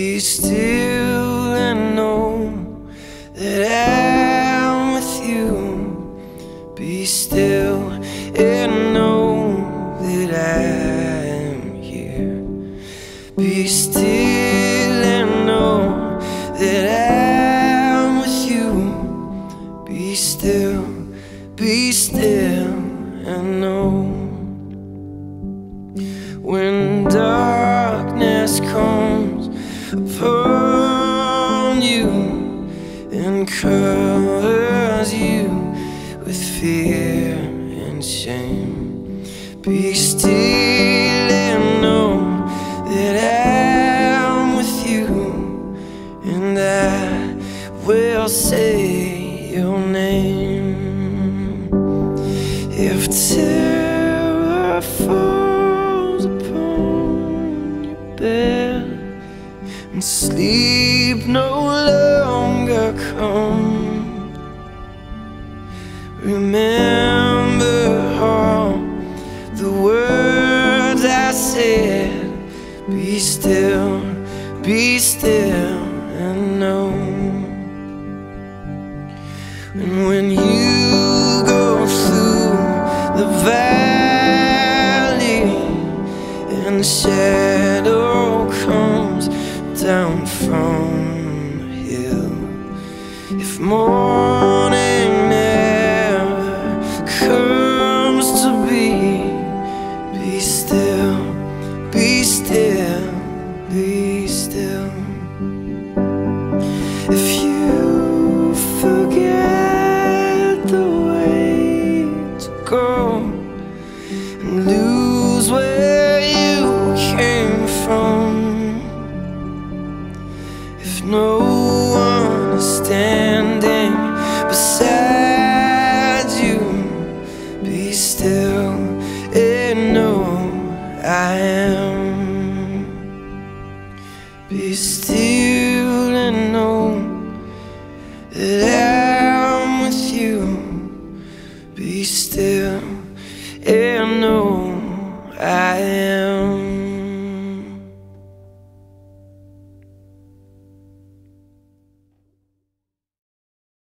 Be still and know that I'm with you. Be still and know that I'm here. Be still and know that I'm with you. Be still and know. When darkness comes upon you and covers you with fear and shame, be still and know that I'm with you, and I will say your name. If terror falls upon your bed and sleep no longer comes, remember all the words I said. Be still and know. And when you go through the valley and the shadow comes down from the hill, if morning never comes to be, be still, be still, be still. If you forget the way to go and lose where you came from, if no one is standing beside you, be still and know I am. Be still and know that I'm with you. Be still and know I am.